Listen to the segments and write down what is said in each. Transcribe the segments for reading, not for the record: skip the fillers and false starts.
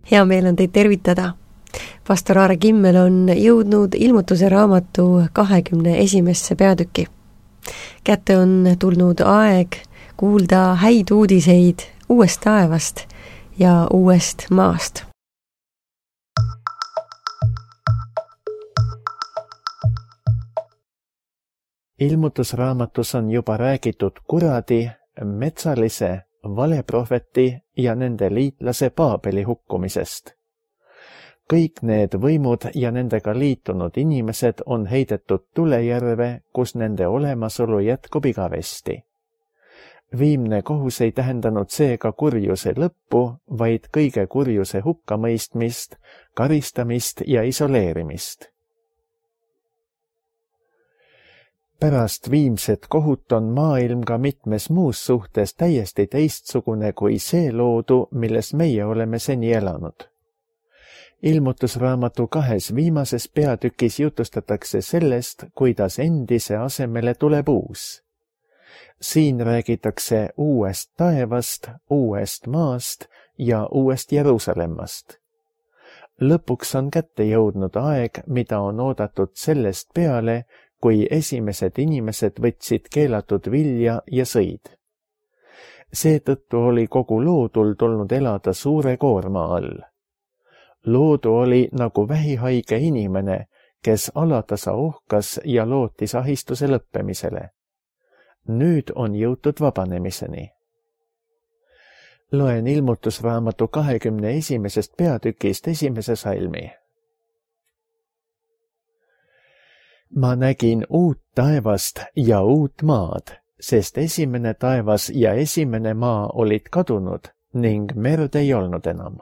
Hea meel on teid tervitada. Pastor Aare Kimmel on jõudnud ilmutuse raamatu 21. peatüki. Kätte on tulnud aeg kuulda häid uudiseid uuest taevast ja uuest maast. Ilmutusraamatus on juba räägitud kuradi, metsalise, valeprohveti ja nende liitlase Paabeli hukkumisest. Kõik need võimud ja nendega liitunud inimesed on heidetud tulejärve, kus nende olemasolu jätkub igavesti. Viimne kohus ei tähendanud seega kurjuse lõppu, vaid kõige kurjuse hukkamõistmist, karistamist ja isoleerimist. Pärast viimset kohut on maailm ka mitmes muus suhtes täiesti teistsugune kui see loodu, milles meie oleme seni elanud. Ilmutusraamatu 2 viimases peatükis jutustatakse sellest, kuidas endise asemele tuleb uus. Siin räägitakse uuest taevast, uuest maast ja uuest Jeruusalemmast. Lõpuks on kätte jõudnud aeg, mida on oodatud sellest peale, kui esimesed inimesed võtsid keelatud vilja ja sõid. Seetõttu oli kogu loodul tulnud elada suure koorma all. Loodu oli nagu vähihaige inimene, kes alatasa ohkas ja lootis ahistuse lõppemisele. Nüüd on jõutud vabanemiseni. Loen ilmutusraamatu 21. peatükist 1. salmi. Ma nägin uut taevast ja uut maad, sest esimene taevas ja esimene maa olid kadunud ning merd ei olnud enam.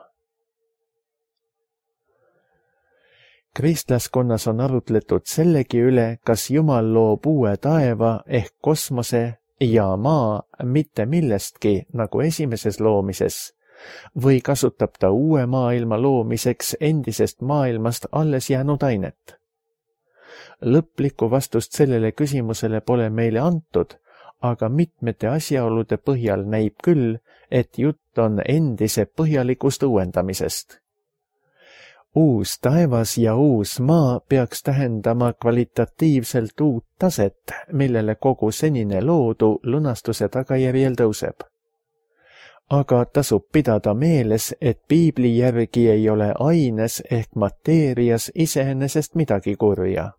Kristlaskonnas on arutletud sellegi üle, kas Jumal loob uue taeva ehk kosmose ja maa mitte millestki nagu esimeses loomises või kasutab ta uue maailma loomiseks endisest maailmast alles jäänud ainet. Lõplikku vastust sellele küsimusele pole meile antud, aga mitmete asjaolude põhjal näib küll, et jutt on endise põhjalikust uuendamisest. Uus taevas ja uus maa peaks tähendama kvalitatiivselt uut taset, millele kogu senine loodu lunastuse tagajärjel tõuseb. Aga tasub pidada meeles, et piibli järgi ei ole aines ehk mateerias iseenesest midagi kurja.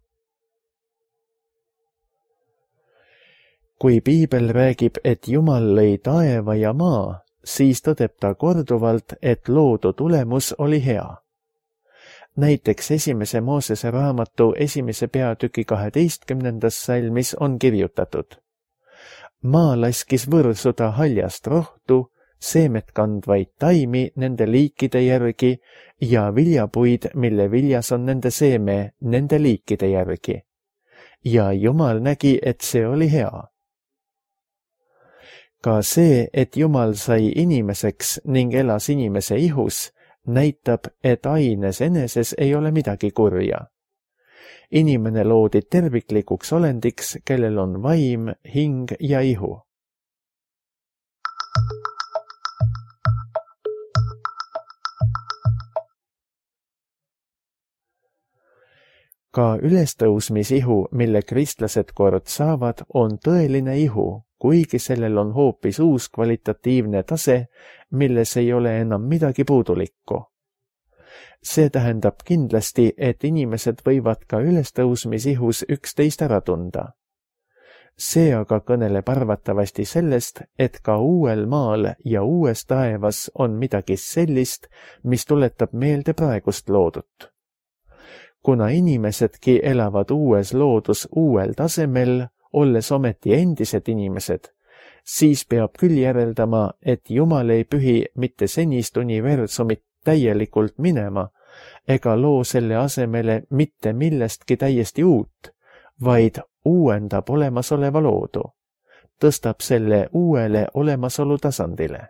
Kui piibel räägib, et Jumal lõi taeva ja maa, siis tõdeb ta korduvalt, et loodu tulemus oli hea. Näiteks 1. Moosese raamatu 1. peatüki 12. salmis on kirjutatud. Maa laskis võrsuda haljast rohtu, seemet kandvaid taimi nende liikide järgi ja viljapuid, mille viljas on nende seeme nende liikide järgi. Ja Jumal nägi, et see oli hea. Ka see, et Jumal sai inimeseks ning elas inimese ihus, näitab, et aines eneses ei ole midagi kurja. Inimene loodi terviklikuks olendiks, kellel on vaim, hing ja ihu. Ka ülestõusmisihu, mille kristlased kord saavad, on tõeline ihu, kuigi sellel on hoopis uus kvalitatiivne tase, milles ei ole enam midagi puudulikku. See tähendab kindlasti, et inimesed võivad ka ülestõusmisihus üksteist ära tunda. See aga kõneleb arvatavasti sellest, et ka uuel maal ja uues taevas on midagi sellist, mis tuletab meelde praegust loodut. Kuna inimesedki elavad uues loodus uuel tasemel, olles ometi endised inimesed, siis peab küll järeldama, et Jumal ei pühi mitte senist universumit täielikult minema ega loo selle asemele mitte millestki täiesti uut, vaid uuendab olemasoleva loodu, tõstab selle uuele olemasolu tasandile.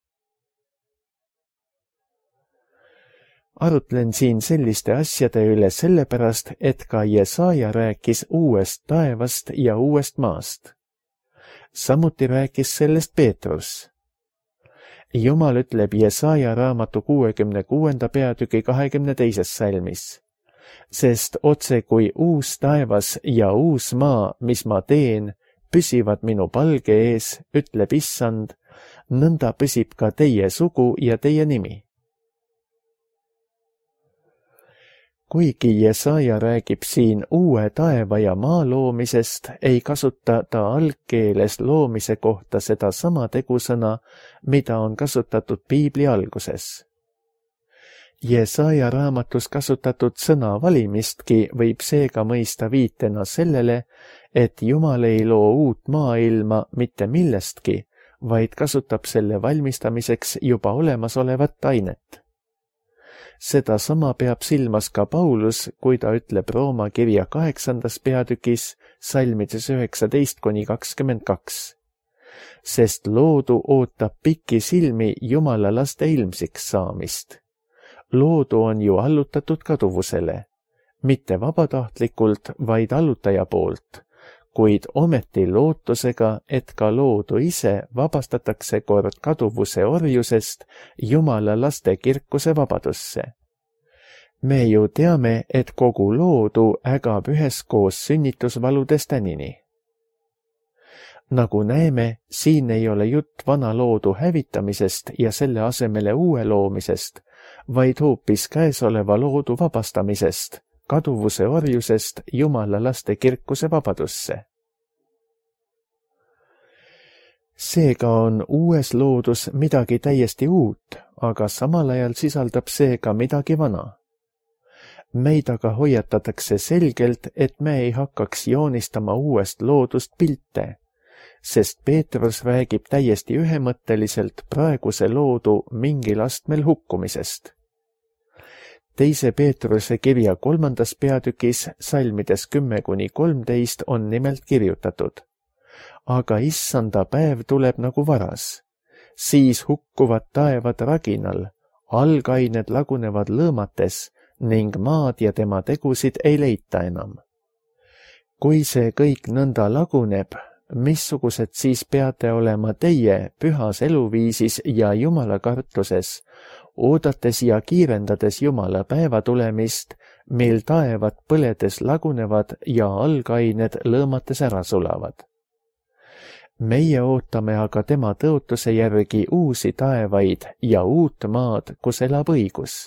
Arutlen siin selliste asjade üle sellepärast, et ka Jesaja rääkis uuest taevast ja uuest maast. Samuti rääkis sellest Peetrus. Jumal ütleb Jesaja raamatu 66. peatüki 22. salmis. Sest otse kui uus taevas ja uus maa, mis ma teen, püsivad minu palge ees, ütleb Issand, nõnda püsib ka teie sugu ja teie nimi. Kuigi Jesaja räägib siin uue taeva ja maa loomisest, ei kasuta ta algkeeles loomise kohta seda sama tegusõna, mida on kasutatud Piibli alguses. Jesaja raamatus kasutatud sõna valimistki võib seega mõista viitena sellele, et Jumal ei loo uut maailma mitte millestki, vaid kasutab selle valmistamiseks juba olemasolevat ainet. Seda sama peab silmas ka Paulus, kui ta ütleb Rooma kirja 8. peatükis salmides 19-22. Sest loodu ootab pikisilmi Jumala laste ilmsiks saamist. Loodu on ju allutatud kaduvusele, mitte vabatahtlikult, vaid allutaja poolt, kuid ometi lootusega, et ka loodu ise vabastatakse kord kaduvuse orjusest Jumala laste kirkuse vabadusse. Me ju teame, et kogu loodu ägab üheskoos sünnitusvaludes tänini. Nagu näeme, siin ei ole jutt vana loodu hävitamisest ja selle asemele uue loomisest, vaid hoopis käesoleva loodu vabastamisest, kaduvuse orjusest Jumala laste kirkuse vabadusse. Seega on uues loodus midagi täiesti uut, aga samal ajal sisaldab see ka midagi vana. Meid aga hoiatatakse selgelt, et me ei hakkaks joonistama uuest loodust pilte, sest Peetrus räägib täiesti ühemõtteliselt praeguse loodu mingil astmel hukkumisest. 2. Peetruse kirja 3. peatükis salmides 10-13 on nimelt kirjutatud. Aga issanda päev tuleb nagu varas. Siis hukkuvad taevad raginal, algained lagunevad lõõmates ning maad ja tema tegusid ei leita enam. Kui see kõik nõnda laguneb, missugused siis peate olema teie pühas eluviisis ja Jumala kartuses, oodates ja kiirendades Jumala päeva tulemist, mil taevad põledes lagunevad ja algained lõõmates ära sulavad. Meie ootame aga tema tõotuse järgi uusi taevaid ja uut maad, kus elab õigus.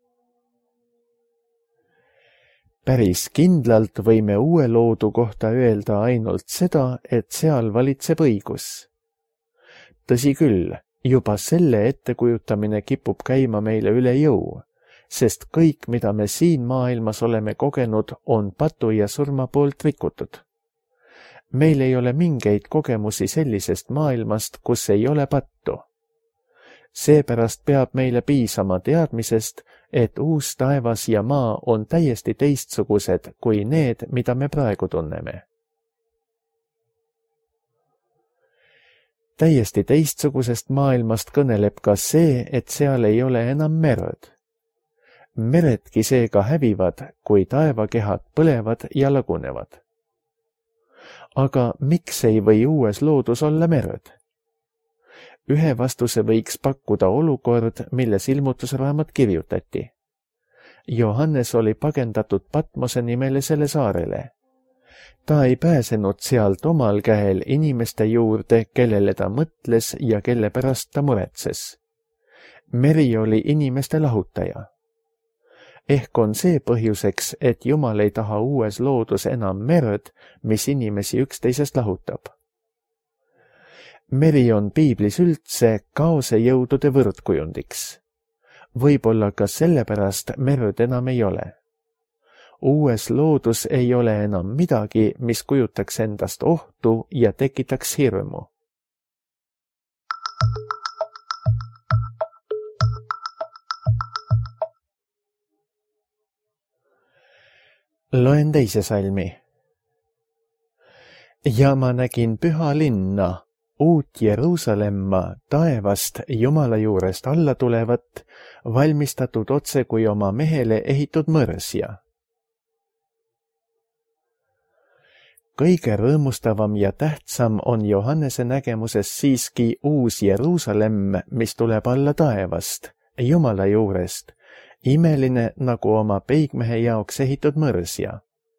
Päris kindlalt võime uue loodu kohta öelda ainult seda, et seal valitseb õigus. Tõsi küll, juba selle ettekujutamine kipub käima meile üle jõu, sest kõik, mida me siin maailmas oleme kogenud, on patu ja surma poolt rikutud. Meil ei ole mingeid kogemusi sellisest maailmast, kus ei ole pattu. Seepärast peab meile piisama teadmisest, et uus taevas ja maa on täiesti teistsugused kui need, mida me praegu tunneme. Täiesti teistsugusest maailmast kõneleb ka see, et seal ei ole enam merd. Meredki seega hävivad, kui taevakehad põlevad ja lagunevad. Aga miks ei või uues loodus olla merd? Ühe vastuse võiks pakkuda olukord, milles ilmutusraamat kirjutati. Johannes oli pagendatud Patmose nimelisele saarele. Ta ei pääsenud sealt omal käel inimeste juurde, kellele ta mõtles ja kelle pärast ta muretses. Meri oli inimeste lahutaja. Ehk on see põhjuseks, et Jumal ei taha uues loodus enam merd, mis inimesi üksteisest lahutab. Meri on piiblis üldse kaose jõudude võrdkujundiks. Võib-olla ka sellepärast merd enam ei ole. Uues loodus ei ole enam midagi, mis kujutaks endast ohtu ja tekitaks hirmu. Loen teise salmi. Ja ma nägin püha linna, uut Jeruusalemma, taevast Jumala juurest alla tulevat, valmistatud otse kui oma mehele ehitud mõrsja. Kõige rõõmustavam ja tähtsam on Johannese nägemuses siiski uus Jeruusalemm, mis tuleb alla taevast, Jumala juurest, imeline nagu oma peigmehe jaoks ehitud mõrsja.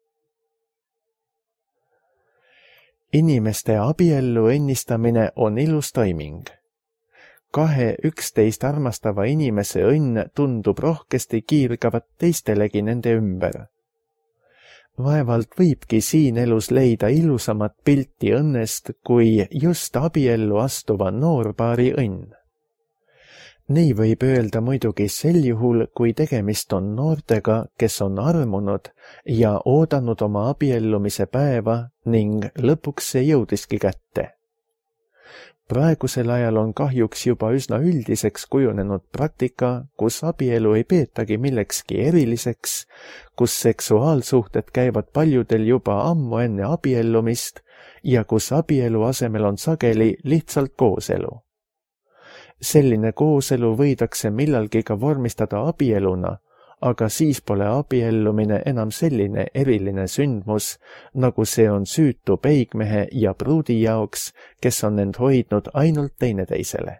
Inimeste abiellu õnnistamine on ilus toiming. Kahe üksteist armastava inimese õnn tundub rohkesti kiirgavat teistelegi nende ümber. Vaevalt võibki siin elus leida ilusamat pilti õnnest kui just abiellu astuva noorpaari õnn. Nii võib öelda muidugi sel juhul, kui tegemist on noortega, kes on armunud ja oodanud oma abiellumise päeva ning lõpuks see jõudiski kätte. Praegusel ajal on kahjuks juba üsna üldiseks kujunenud praktika, kus abielu ei peetagi millekski eriliseks, kus seksuaalsuhted käivad paljudel juba ammu enne abiellumist ja kus abielu asemel on sageli lihtsalt kooselu. Selline kooselu võidakse millalgi ka vormistada abieluna, aga siis pole abiellumine enam selline eriline sündmus, nagu see on süütu peigmehe ja pruudi jaoks, kes on end hoidnud ainult teineteisele.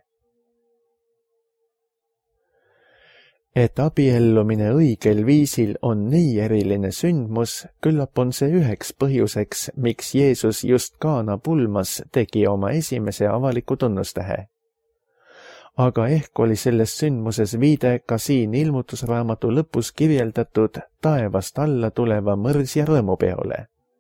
Et abiellumine õigel viisil on nii eriline sündmus, küllap on see üheks põhjuseks, miks Jeesus just Kaana pulmas tegi oma esimese avaliku tunnustähe. Aga ehk oli selles sündmuses viide ka siin ilmutusraamatu lõpus kirjeldatud taevast alla tuleva mõrsja rõõmupeole.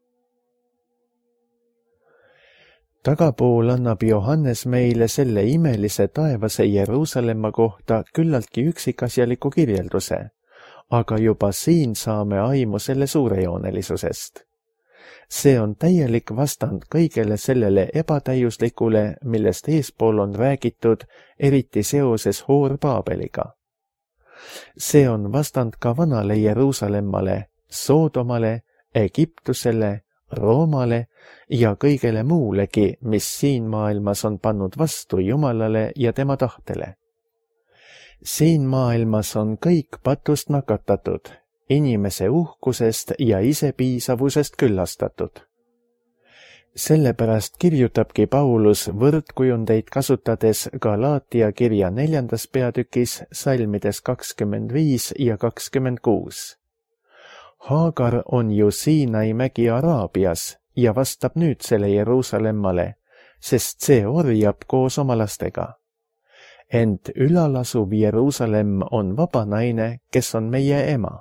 Tagapool annab Johannes meile selle imelise taevase Jeruusalemma kohta küllaltki üksikasjaliku kirjelduse, aga juba siin saame aimu selle suurejoonelisusest. See on täielik vastand kõigele sellele ebatäiuslikule, millest eespool on räägitud, eriti seoses Hoor-Paabeliga. See on vastand ka vanale Jeruusalemmale, Soodomale, Egiptusele, Roomale ja kõigele muulegi, mis siin maailmas on pannud vastu Jumalale ja tema tahtele. Siin maailmas on kõik patust nakatatud, inimese uhkusest ja isepiisavusest küllastatud. Sellepärast kirjutabki Paulus võrdkujundeid kasutades Galaatia kirja 4. peatükis salmides 25 ja 26. Haagar on ju Siinai mägi Araabias ja vastab nüüdsele Jeruusalemmale, sest see orjab koos oma lastega. Ent ülalasuv Jeruusalemm on vaba naine, kes on meie ema.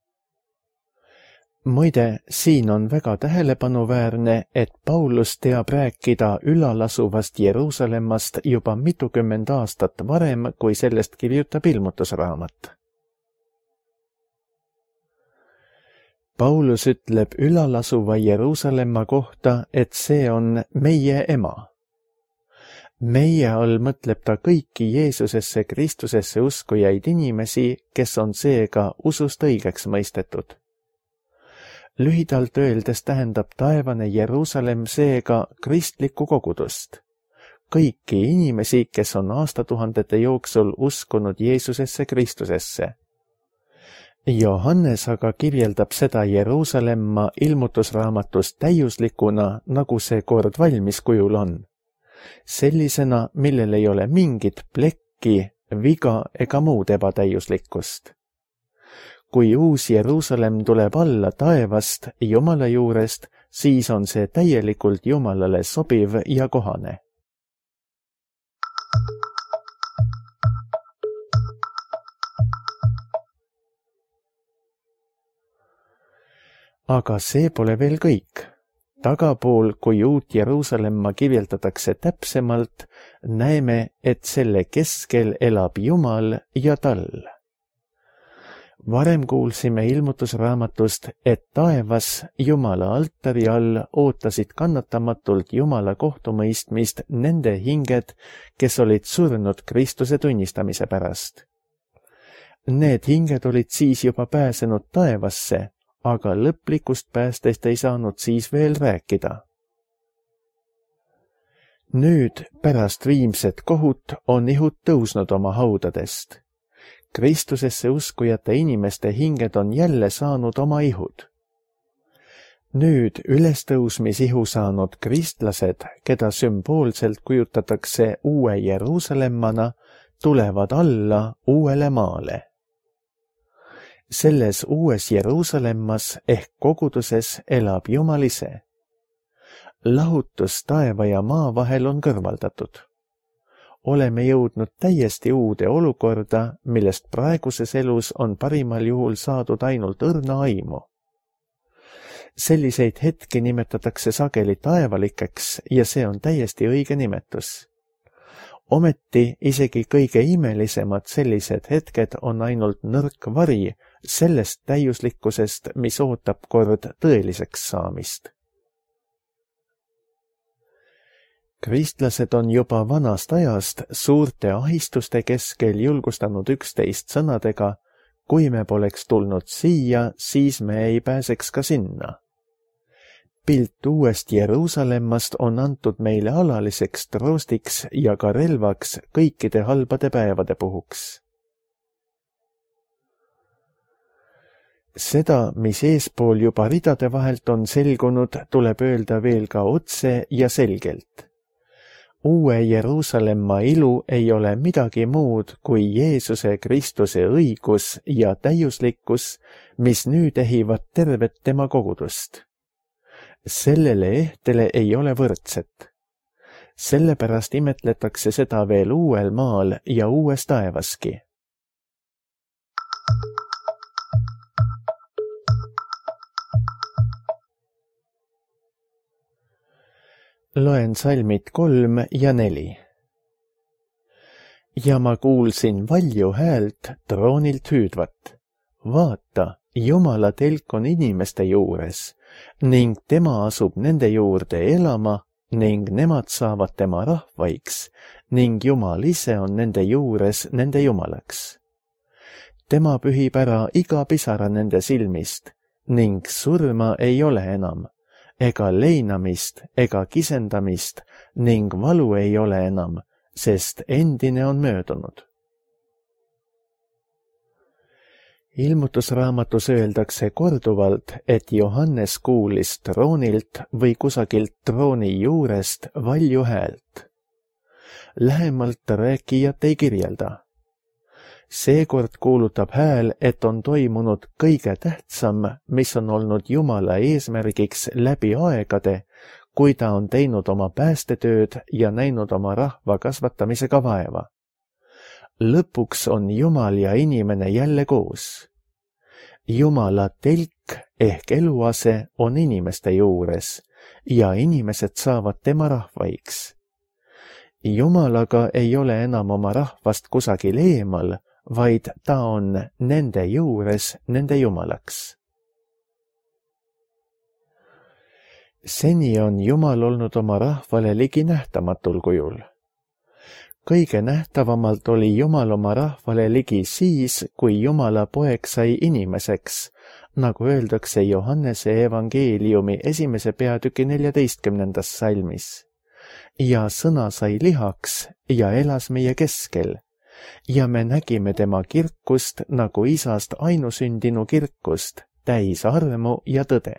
Muide, siin on väga tähelepanuväärne, et Paulus teab rääkida ülalasuvast Jeruusalemmast juba mitukümmend aastat varem, kui sellest kirjutab ilmutusraamat. Paulus ütleb ülalasuva Jeruusalemma kohta, et see on meie ema. Meie all mõtleb ta kõiki Jeesusesse Kristusesse uskujaid inimesi, kes on seega usust õigeks mõistetud. Lühidalt öeldes tähendab taevane Jeruusalemm seega kristlikku kogudust. Kõiki inimesi, kes on aastatuhandete jooksul uskunud Jeesusesse Kristusesse. Johannes aga kirjeldab seda Jeruusalemma ilmutusraamatus täiuslikuna, nagu see kord valmis kujul on. Sellisena, millel ei ole mingit plekki, viga ega muud ebatäiuslikkust. Kui uus Jeruusalemm tuleb alla taevast Jumala juurest, siis on see täielikult Jumalale sobiv ja kohane. Aga see pole veel kõik. Tagapool, kui uut Jeruusalemma kirjeldatakse täpsemalt, näeme, et selle keskel elab Jumal ja tal. Varem kuulsime ilmutusraamatust, et taevas Jumala altari all ootasid kannatamatult Jumala kohtumõistmist nende hinged, kes olid surnud Kristuse tunnistamise pärast. Need hinged olid siis juba pääsenud taevasse, aga lõplikust päästest ei saanud siis veel rääkida. Nüüd, pärast viimset kohut, on ihud tõusnud oma haudadest. Kristusesse uskujate inimeste hinged on jälle saanud oma ihud. Nüüd ülestõusmisihu saanud kristlased, keda sümboolselt kujutatakse uue Jeruusalemmana, tulevad alla uuele maale. Selles uues Jeruusalemmas ehk koguduses elab Jumal ise. Lahutus taeva ja maa vahel on kõrvaldatud. Oleme jõudnud täiesti uude olukorda, millest praeguses elus on parimal juhul saadud ainult õrna aimu. Selliseid hetki nimetatakse sageli taevalikeks ja see on täiesti õige nimetus. Ometi isegi kõige imelisemad sellised hetked on ainult nõrk vari sellest täiuslikkusest, mis ootab kord tõeliseks saamist. Kristlased on juba vanast ajast suurte ahistuste keskel julgustanud üksteist sõnadega, kui me poleks tulnud siia, siis me ei pääseks ka sinna. Pilt uuest Jeruusalemmast on antud meile alaliseks troostiks ja ka relvaks kõikide halbade päevade puhuks. Seda, mis eespool juba ridade vahelt on selgunud, tuleb öelda veel ka otse ja selgelt. Uue Jeruusalemma ilu ei ole midagi muud kui Jeesuse Kristuse õigus ja täiuslikkus, mis nüüd ehivad tervet tema kogudust. Sellele ehtele ei ole võrdset. Sellepärast imetletakse seda veel uuel maal ja uues taevaski. Loen salmid 3 ja 4. Ja ma kuulsin valju häält troonilt hüüdvat. Vaata, Jumala telk on inimeste juures, ning tema asub nende juurde elama, ning nemad saavad tema rahvaiks, ning Jumal ise on nende juures nende Jumalaks. Tema pühib ära iga pisara nende silmist, ning surma ei ole enam, ega leinamist, ega kisendamist, ning valu ei ole enam, sest endine on möödunud. Ilmutusraamatus öeldakse korduvalt, et Johannes kuulis troonilt või kusagilt trooni juurest valju häält. Lähemalt rääkijat ei kirjelda. Seekord kuulutab hääl, et on toimunud kõige tähtsam, mis on olnud Jumala eesmärgiks läbi aegade, kui ta on teinud oma päästetööd ja näinud oma rahva kasvatamisega vaeva. Lõpuks on Jumal ja inimene jälle koos. Jumala telk ehk eluase on inimeste juures ja inimesed saavad tema rahvaiks. Jumalaga ei ole enam oma rahvast kusagil eemal, vaid ta on nende juures nende Jumalaks. Seni on Jumal olnud oma rahvale ligi nähtamatul kujul. Kõige nähtavamalt oli Jumal oma rahvale ligi siis, kui Jumala poeg sai inimeseks, nagu öeldakse Johannese evangeeliumi 1. peatüki 14. salmis. Ja sõna sai lihaks ja elas meie keskel, ja me nägime tema kirkust nagu isast ainusündinu kirkust, täis armu ja tõde.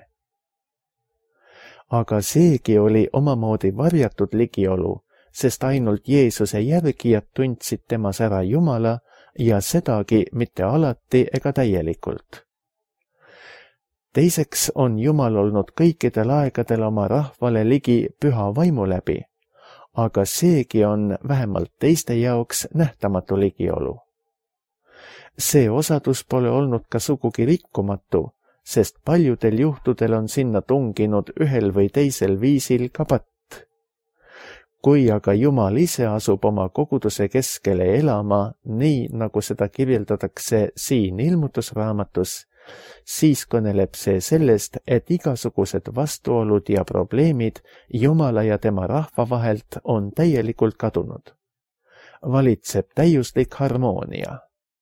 Aga seegi oli omamoodi varjatud ligiolu, sest ainult Jeesuse järgijad tundsid temas ära Jumala ja sedagi mitte alati ega täielikult. Teiseks on Jumal olnud kõikidel aegadel oma rahvale ligi püha vaimu läbi, aga seegi on vähemalt teiste jaoks nähtamatu ligiolu. See osadus pole olnud ka sugugi rikkumatu, sest paljudel juhtudel on sinna tunginud ühel või teisel viisil ka patt. Kui aga Jumal ise asub oma koguduse keskele elama, nii nagu seda kirjeldatakse siin ilmutusraamatus, siis kõneleb see sellest, et igasugused vastuolud ja probleemid Jumala ja tema rahva vahelt on täielikult kadunud. Valitseb täiuslik harmoonia.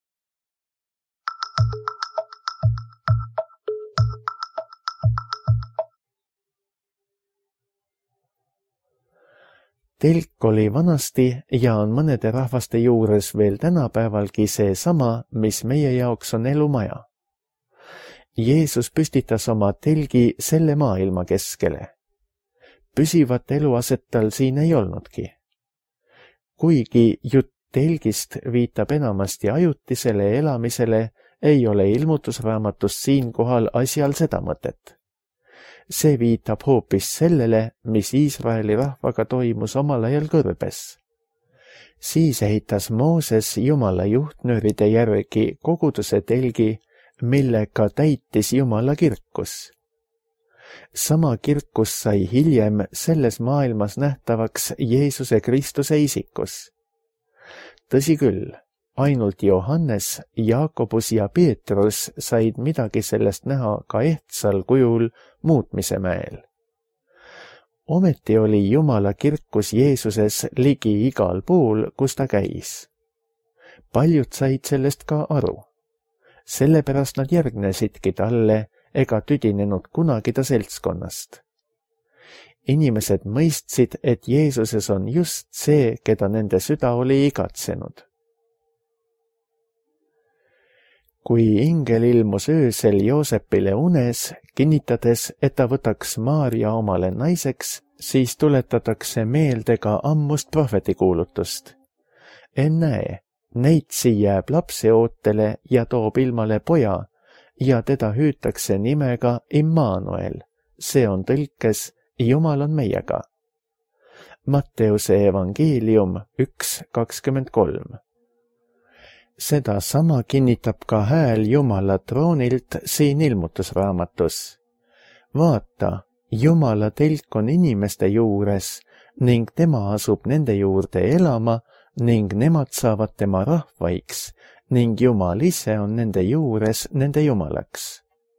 Telk oli vanasti ja on mõnede rahvaste juures veel tänapäevalgi seesama, mis meie jaoks on elumaja. Jeesus püstitas oma telgi selle maailma keskele. Püsivat eluaset tal siin ei olnudki. Kuigi jutt telgist viitab enamasti ajutisele elamisele, ei ole ilmutusraamatus siinkohal asjal seda mõtet. See viitab hoopis sellele, mis Iisraeli rahvaga toimus omal ajal kõrbes. Siis ehitas Mooses Jumala juhtnööride järgi koguduse telgi, millega täitis Jumala kirkus. Sama kirkus sai hiljem selles maailmas nähtavaks Jeesuse Kristuse isikus. Tõsi küll, ainult Johannes, Jaakobus ja Peetrus said midagi sellest näha ka ehtsal kujul muutmise mäel. Ometi oli Jumala kirkus Jeesuses ligi igal pool, kus ta käis. Paljud said sellest ka aru. Sellepärast nad järgnesidki talle ega tüdinenud kunagi ta seltskonnast. Inimesed mõistsid, et Jeesuses on just see, keda nende süda oli igatsenud. Kui ingel ilmus öösel Joosepile unes, kinnitades, et ta võtaks Maarja omale naiseks, siis tuletatakse meelde ka ammust prohvetikuulutust. Ennäe, neitsi jääb lapse ootele ja toob ilmale poja ja teda hüütakse nimega Immanuel. See on tõlkes Jumal on meiega. Matteuse evangeelium 1:23. Seda sama kinnitab ka hääl Jumala troonilt siin ilmutusraamatus. Vaata, Jumala telk on inimeste juures ning tema asub nende juurde elama ning nemad saavad tema rahvaiks ning Jumal ise on nende juures nende Jumalaks.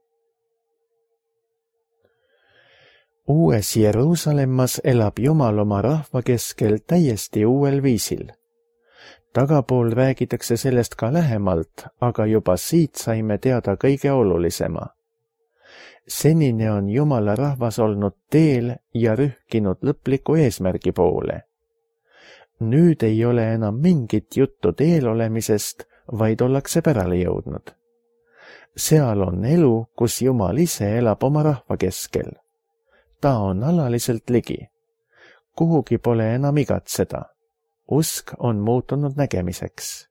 Uues Jeruusalemmas elab Jumal oma rahva keskel täiesti uuel viisil. Tagapool räägitakse sellest ka lähemalt, aga juba siit saime teada kõige olulisema. Senini on Jumala rahvas olnud teel ja rühkinud lõpliku eesmärgi poole. Nüüd ei ole enam mingit juttu teel olemisest, vaid ollakse pärale jõudnud. Seal on elu, kus Jumal ise elab oma rahva keskel. Ta on alaliselt ligi. Kuhugi pole enam igatseda. Usk on muutunud nägemiseks.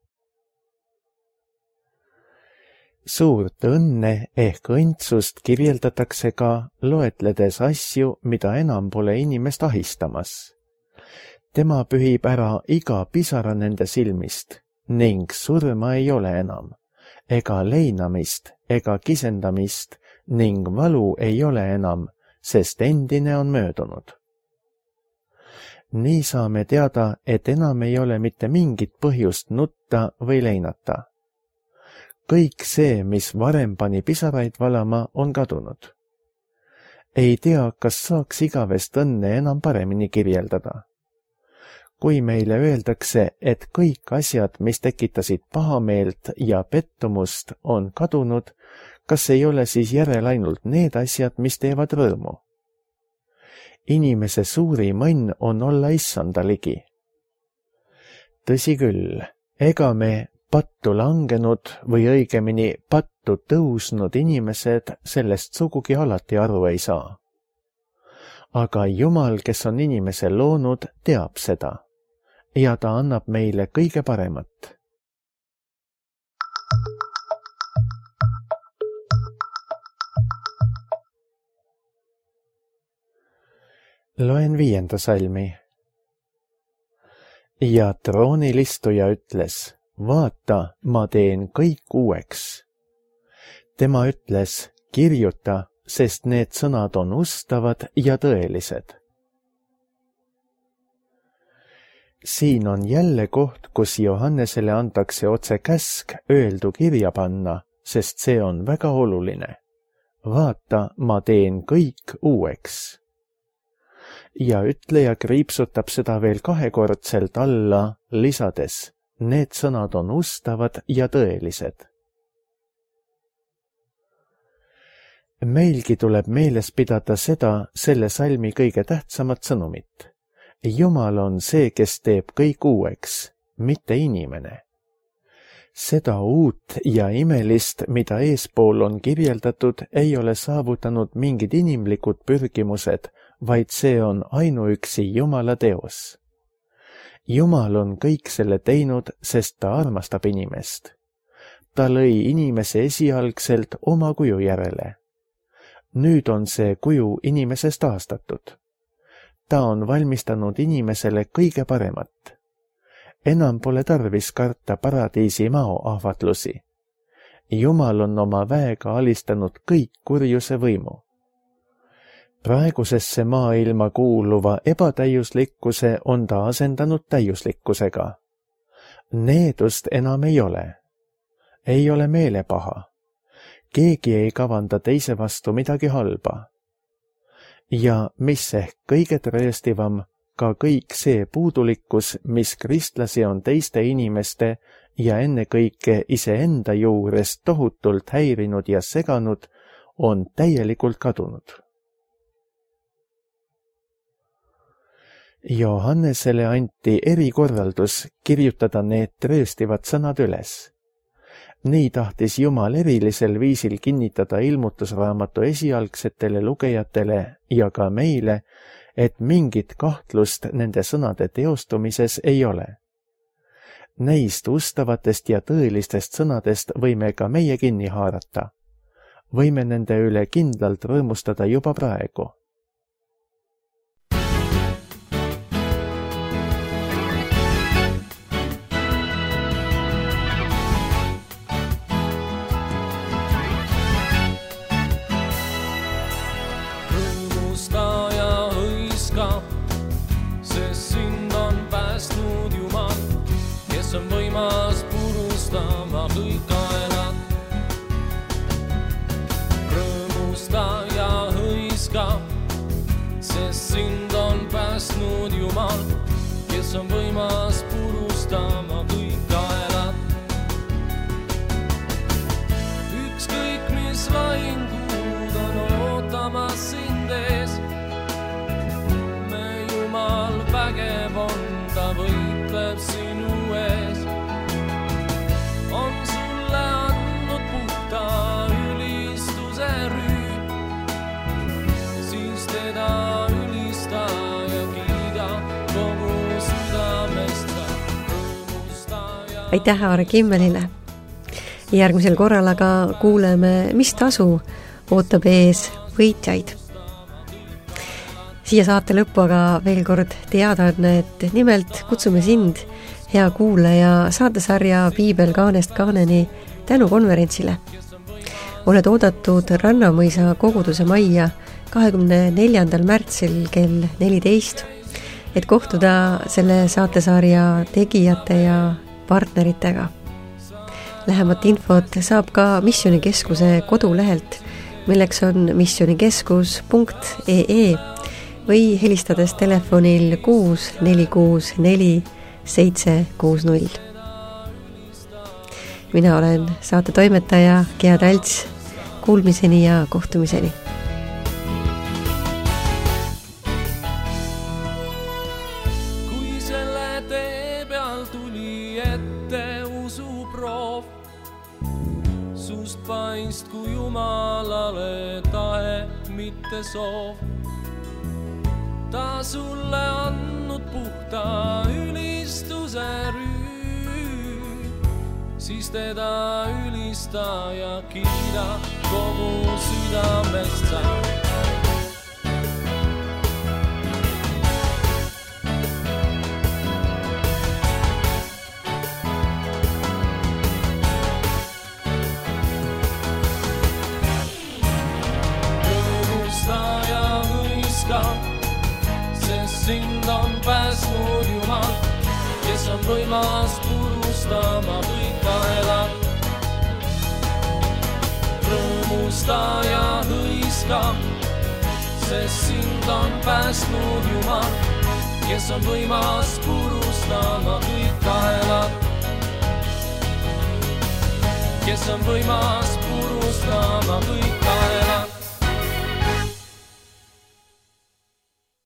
Suurt õnne ehk õndsust kirjeldatakse ka loetledes asju, mida enam pole inimest ahistamas. Tema pühib ära iga pisara nende silmist ning surma ei ole enam, ega leinamist ega kisendamist ning valu ei ole enam, sest endine on möödunud. Nii saame teada, et enam ei ole mitte mingit põhjust nutta või leinata. Kõik see, mis varem pani pisaraid valama, on kadunud. Ei tea, kas saaks igavest õnne enam paremini kirjeldada. Kui meile öeldakse, et kõik asjad, mis tekitasid pahameelt ja pettumust, on kadunud, kas ei ole siis järel ainult need asjad, mis teevad rõõmu? Inimese suurim õnn on olla issanda ligi. Tõsi küll, ega me pattu langenud või õigemini pattu tõusnud inimesed sellest sugugi alati aru ei saa. Aga Jumal, kes on inimese loonud, teab seda ja ta annab meile kõige paremat. Loen 5. salmi. Ja troonilistuja ütles, vaata, ma teen kõik uueks. Tema ütles, kirjuta, sest need sõnad on ustavad ja tõelised. Siin on jälle koht, kus Johannesele antakse otse käsk öeldu kirja panna, sest see on väga oluline. Vaata, ma teen kõik uueks. Ja ütleja kriipsutab seda veel kahekordselt alla, lisades, need sõnad on ustavad ja tõelised. Meilgi tuleb meeles pidada seda selle salmi kõige tähtsamat sõnumit. Jumal on see, kes teeb kõik uueks, mitte inimene. Seda uut ja imelist, mida eespool on kirjeldatud, ei ole saavutanud mingid inimlikud pürgimused, vaid see on ainuüksi Jumala teos. Jumal on kõik selle teinud, sest ta armastab inimest. Ta lõi inimese esialgselt oma kuju järele. Nüüd on see kuju inimesest taastatud. Ta on valmistanud inimesele kõige paremat. Enam pole tarvis karta paradiisi mao ahvatlusi. Jumal on oma väega alistanud kõik kurjuse võimu. Praegusesse maailma kuuluva ebatäiuslikkuse on ta asendanud täiuslikkusega. Needust enam ei ole. Ei ole meelepaha. Keegi ei kavanda teise vastu midagi halba. Ja mis ehk kõige trööstivam, ka kõik see puudulikkus, mis kristlasi on teiste inimeste ja ennekõike iseenda juures tohutult häirinud ja seganud, on täielikult kadunud. Johannesele anti erikorraldus kirjutada need trööstivad sõnad üles. Nii tahtis Jumal erilisel viisil kinnitada ilmutusraamatu esialgsetele lugejatele ja ka meile, et mingit kahtlust nende sõnade teostumises ei ole. Neist ustavatest ja tõelistest sõnadest võime ka meie kinni haarata. Võime nende üle kindlalt rõõmustada juba praegu. On võimas purustama kõik kaelad. Rõõmusta ja hõiska, sest sind on päästnud Jumal, kes on võimas purustama kõik kaelad. Ükskõik mis lahingud on ootamas sind ees, me Jumal vägev on, ta võitleb sinu ees. On sulle andnud puhta ülistuse rüü, siis teda ülista ja kiida kogu südamest ka rõõmusta ja... Aitäh Aare Kimmelile! Järgmisel korral aga kuuleme, mis tasu ootab ees võitjaid. Siia saate lõppu aga veel kord teadaanne, et nimelt kutsume sind, hea kuulaja, saatesarja Piibel kaanest kaaneni tänukonverentsile. Oled oodatud Rannamõisa koguduse majja 24. märtsil kell 14, et kohtuda selle saatesarja tegijate ja partneritega. Lähemat infot saab ka Missioonikeskuse kodulehelt, milleks on missioonikeskus.ee või helistades telefonil 6464 760. Mina olen saate toimetaja Gea Talts. Kuulmiseni ja kohtumiseni. Kui selle tee peal tuli ette usuproov, sust paistku Jumalale tahe, mitte soov. Ta sulle andnud puhta ülistuse rüü, siis teda ülista ja kiida kogu südamest sa. Rõõmusta ja hõiska, sind on päästnud Jumal, kes on võimas purustama kõik kaelad. Rõõmusta ja hõiska, sest sind on päästnud Jumal, kes on võimas purustama kõik kaelad. Kes on võimas purustama kõik kaelad.